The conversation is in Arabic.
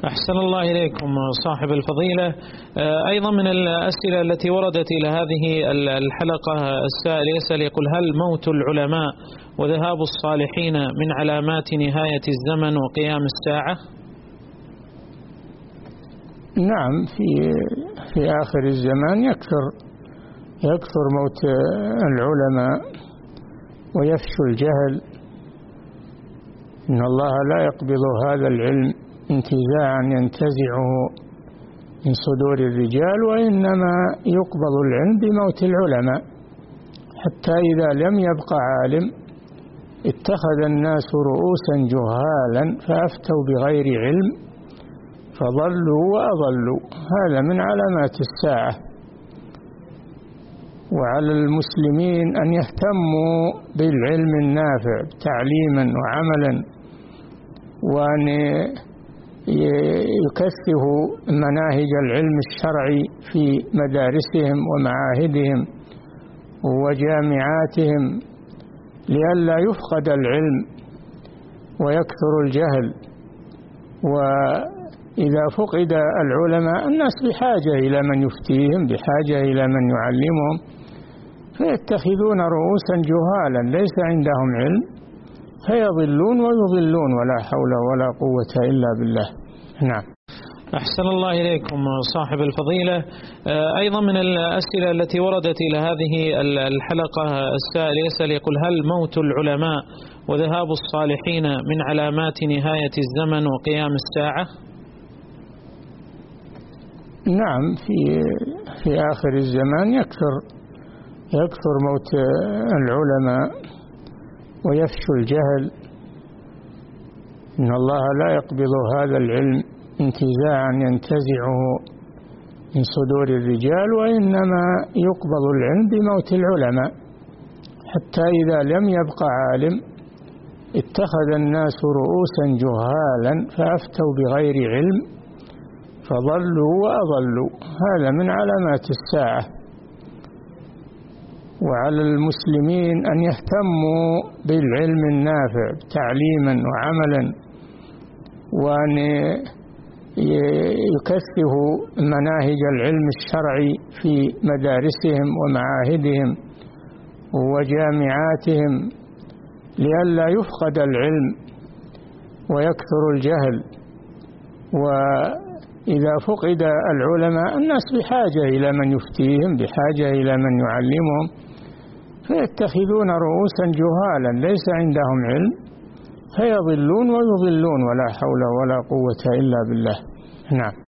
أحسن الله إليكم صاحب الفضيلة. أيضا من الأسئلة التي وردت إلى هذه الحلقة السائل يسأل يقول: هل موت العلماء وذهاب الصالحين من علامات نهاية الزمن وقيام الساعة؟ نعم، في آخر الزمان يكثر موت العلماء ويفشو الجهل. إن الله لا يقبض هذا العلم انتزاعا ينتزعه من صدور الرجال، وإنما يقبض العلم بموت العلماء، حتى إذا لم يبق عالم اتخذ الناس رؤوسا جهالا فأفتوا بغير علم فضلوا وأضلوا. هذا من علامات الساعة. وعلى المسلمين أن يهتموا بالعلم النافع تعليما وعملا، وأن يكثفوا مناهج العلم الشرعي في مدارسهم ومعاهدهم وجامعاتهم لئلا يفقد العلم ويكثر الجهل. وإذا فقد العلماء الناس بحاجة إلى من يفتيهم، بحاجة إلى من يعلمهم، فيتخذون رؤوسا جهالا ليس عندهم علم فيضلون ويضلون، ولا حول ولا قوة إلا بالله. نعم. أحسن الله إليكم صاحب الفضيلة. أيضا من الأسئلة التي وردت إلى هذه الحلقة السائل يسأل يقول: هل موت العلماء وذهاب الصالحين من علامات نهاية الزمن وقيام الساعة؟ نعم، في آخر الزمان يكثر موت العلماء ويفشو الجهل. إن الله لا يقبض هذا العلم انتزاعا ينتزعه من صدور الرجال، وإنما يقبض العلم بموت العلماء، حتى إذا لم يبق عالم اتخذ الناس رؤوسا جهالا فأفتوا بغير علم فضلوا وأضلوا. هذا من علامات الساعة. وعلى المسلمين أن يهتموا بالعلم النافع تعليما وعملا، وأن يكثفوا مناهج العلم الشرعي في مدارسهم ومعاهدهم وجامعاتهم لئلا يفقد العلم ويكثر الجهل. وإذا فقد العلماء الناس بحاجة إلى من يفتيهم، بحاجة إلى من يعلمهم، فيتخذون رؤوسا جهالا ليس عندهم علم فيضلون ويضلون، ولا حول ولا قوة إلا بالله. نعم.